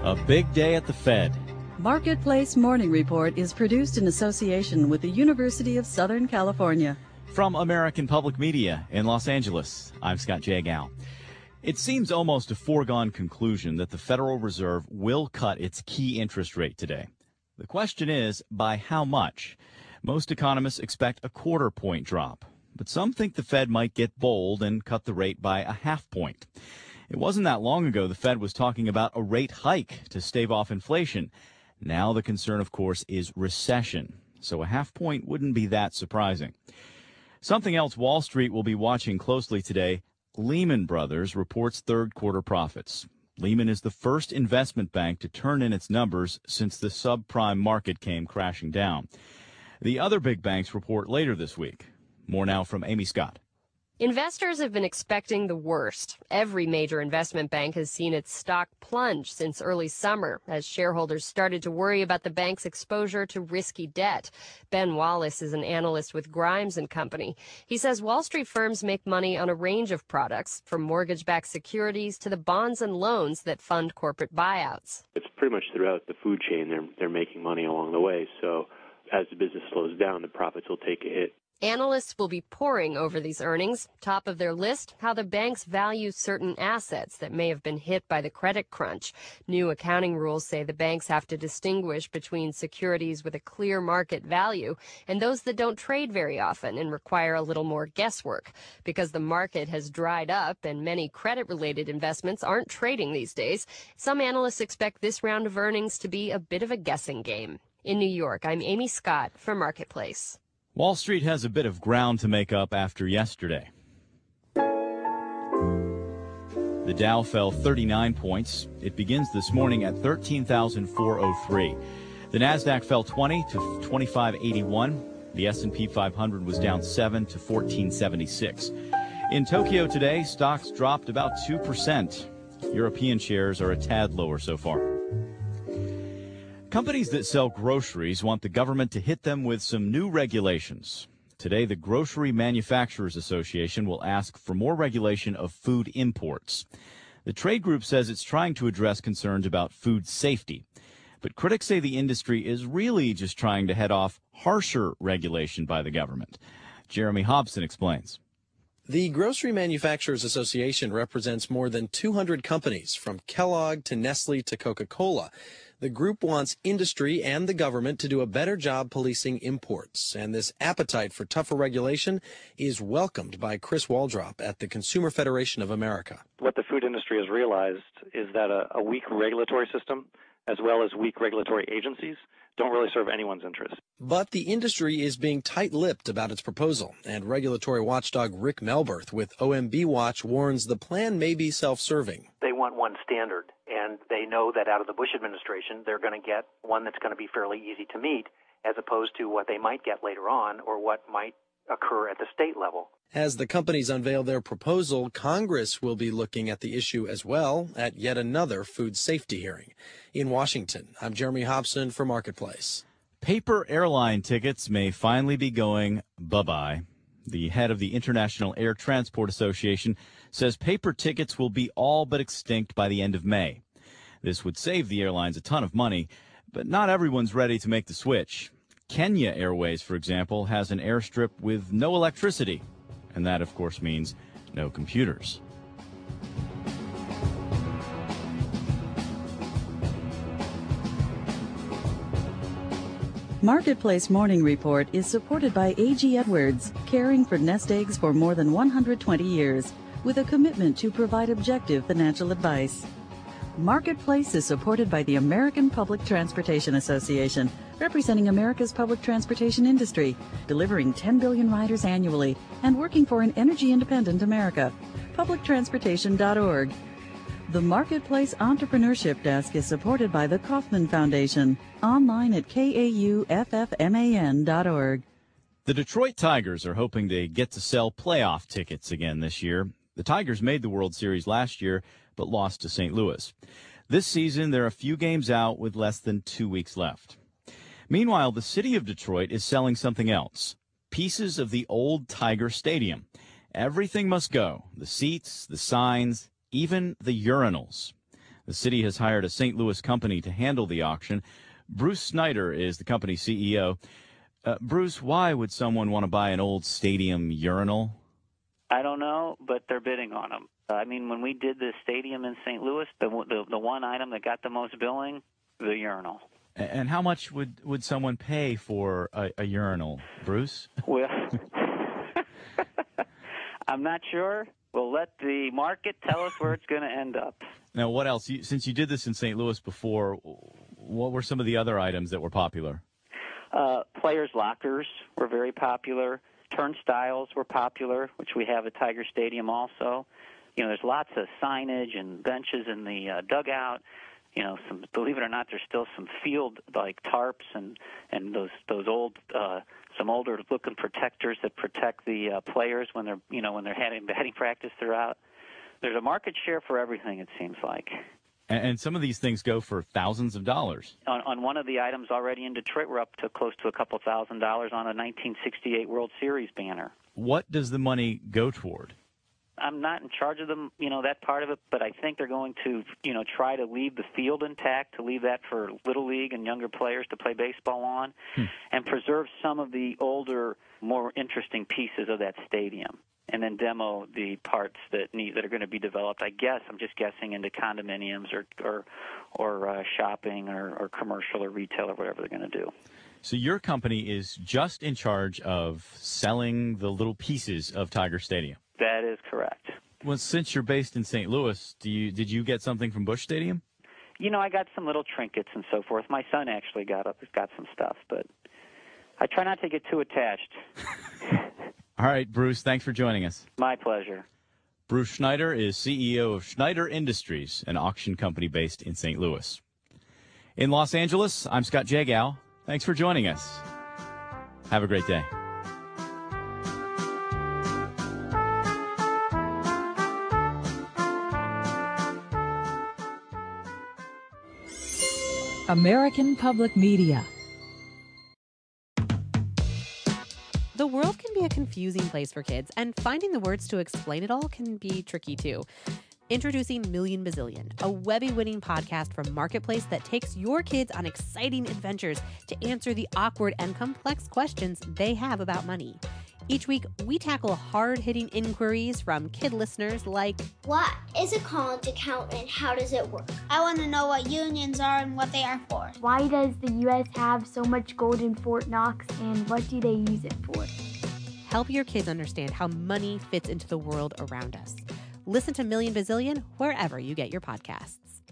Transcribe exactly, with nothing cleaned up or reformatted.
A big day at the Fed. Marketplace Morning Report is produced in association with the University of Southern California. From American Public Media in Los Angeles, I'm Scott Jagow. It seems almost a foregone conclusion that the Federal Reserve will cut its key interest rate today. The question is, by how much? Most economists expect a quarter point drop, but some think the Fed might get bold and cut the rate by a half point. It wasn't that long ago the Fed was talking about a rate hike to stave off inflation. Now the concern, of course, is recession, so a half point wouldn't be that surprising. Something else Wall Street will be watching closely today, Lehman Brothers reports third quarter profits. Lehman is the first investment bank to turn in its numbers since the subprime market came crashing down. The other big banks report later this week. More now from Amy Scott. Investors have been expecting the worst. Every major investment bank has seen its stock plunge since early summer as shareholders started to worry about the bank's exposure to risky debt. Ben Wallace is an analyst with Grimes and Company. He says Wall Street firms make money on a range of products, from mortgage-backed securities to the bonds and loans that fund corporate buyouts. It's pretty much throughout the food chain. They're, they're making money along the way. So as the business slows down, the profits will take a hit. Analysts will be poring over these earnings. Top of their list, how the banks value certain assets that may have been hit by the credit crunch. New accounting rules say the banks have to distinguish between securities with a clear market value and those that don't trade very often and require a little more guesswork. Because the market has dried up and many credit-related investments aren't trading these days, some analysts expect this round of earnings to be a bit of a guessing game. In New York, I'm Amy Scott for Marketplace. Wall Street has a bit of ground to make up after yesterday. The Dow fell thirty-nine points. It begins this morning at thirteen thousand four hundred three. The Nasdaq fell twenty to twenty-five eighty-one. The S and P five hundred was down seven to fourteen seventy-six. In Tokyo today, stocks dropped about two percent. European shares are a tad lower so far. Companies that sell groceries want the government to hit them with some new regulations. Today, the Grocery Manufacturers Association will ask for more regulation of food imports. The trade group says it's trying to address concerns about food safety. But critics say the industry is really just trying to head off harsher regulation by the government. Jeremy Hobson explains. The Grocery Manufacturers Association represents more than two hundred companies, from Kellogg to Nestle to Coca-Cola. The group wants industry and the government to do a better job policing imports, and this appetite for tougher regulation is welcomed by Chris Waldrop at the Consumer Federation of America. What the food industry has realized is that a, a weak regulatory system, as well as weak regulatory agencies, don't really serve anyone's interest. But the industry is being tight-lipped about its proposal, and regulatory watchdog Rick Melberth with O M B Watch warns the plan may be self-serving. They want one standard, and they know that out of the Bush administration, they're going to get one that's going to be fairly easy to meet, as opposed to what they might get later on or what might occur at the state level. As the companies unveil their proposal, Congress will be looking at the issue as well at yet another food safety hearing. In Washington, I'm Jeremy Hobson for Marketplace. Paper airline tickets may finally be going bye-bye. The head of the International Air Transport Association says paper tickets will be all but extinct by the end of May. This would save the airlines a ton of money, but not everyone's ready to make the switch. Kenya Airways, for example, has an airstrip with no electricity, and that, of course, means no computers. Marketplace Morning Report is supported by A G Edwards, caring for nest eggs for more than one hundred twenty years, with a commitment to provide objective financial advice. Marketplace is supported by the American Public Transportation Association, representing America's public transportation industry, delivering ten billion riders annually, and working for an energy-independent America. public transportation dot org. The Marketplace Entrepreneurship Desk is supported by the Kauffman Foundation, online at K A U F F M A N dot org. The Detroit Tigers are hoping they get to sell playoff tickets again this year. The Tigers made the World Series last year, but lost to Saint Louis. This season, they're a few games out with less than two weeks left. Meanwhile, the city of Detroit is selling something else, pieces of the old Tiger Stadium. Everything must go, the seats, the signs, even the urinals. The city has hired a Saint Louis company to handle the auction. Bruce Snyder is the company's C E O. Uh, Bruce, why would someone want to buy an old stadium urinal? I don't know, but they're bidding on them. I mean, when we did the stadium in Saint Louis, the, the, the one item that got the most billing, the urinal. And how much would, would someone pay for a, a urinal, Bruce? Well, I'm not sure. We'll let the market tell us where it's going to end up. Now, what else? You, since you did this in Saint Louis before, what were some of the other items that were popular? Uh, players' lockers were very popular. Turnstiles were popular, which we have at Tiger Stadium also. You know, there's lots of signage and benches in the uh, dugout. You know, some, believe it or not, there's still some field like tarps and and those those old uh, some older looking protectors that protect the uh, players when they're you know when they're heading batting practice throughout. There's a market share for everything, it seems like. And, and some of these things go for thousands of dollars. On, on one of the items already in Detroit, we're up to close to a couple thousand dollars on a nineteen sixty-eight World Series banner. What does the money go toward? I'm not in charge of them, you know, that part of it, but I think they're going to, you know, try to leave the field intact, to leave that for Little League and younger players to play baseball on, hmm. and preserve some of the older, more interesting pieces of that stadium, and then demo the parts that need that are going to be developed. I guess I'm just guessing into condominiums or or or uh, shopping or, or commercial or retail or whatever they're going to do. So your company is just in charge of selling the little pieces of Tiger Stadium. That is correct. Well, since you're based in Saint Louis, do you did you get something from Busch Stadium? You know, I got some little trinkets and so forth. My son actually got up, got some stuff, but I try not to get too attached. All right, Bruce, thanks for joining us. My pleasure. Bruce Schneider is C E O of Schneider Industries, an auction company based in Saint Louis. In Los Angeles, I'm Scott Jagow. Thanks for joining us. Have a great day. American Public Media. The world can be a confusing place for kids, and finding the words to explain it all can be tricky too. Introducing Million Bazillion, a Webby-winning podcast from Marketplace that takes your kids on exciting adventures to answer the awkward and complex questions they have about money. Each week, we tackle hard-hitting inquiries from kid listeners like, what is a college account and how does it work? I want to know what unions are and what they are for. Why does the U S have so much gold in Fort Knox, and what do they use it for? Help your kids understand how money fits into the world around us. Listen to Million Bazillion wherever you get your podcasts.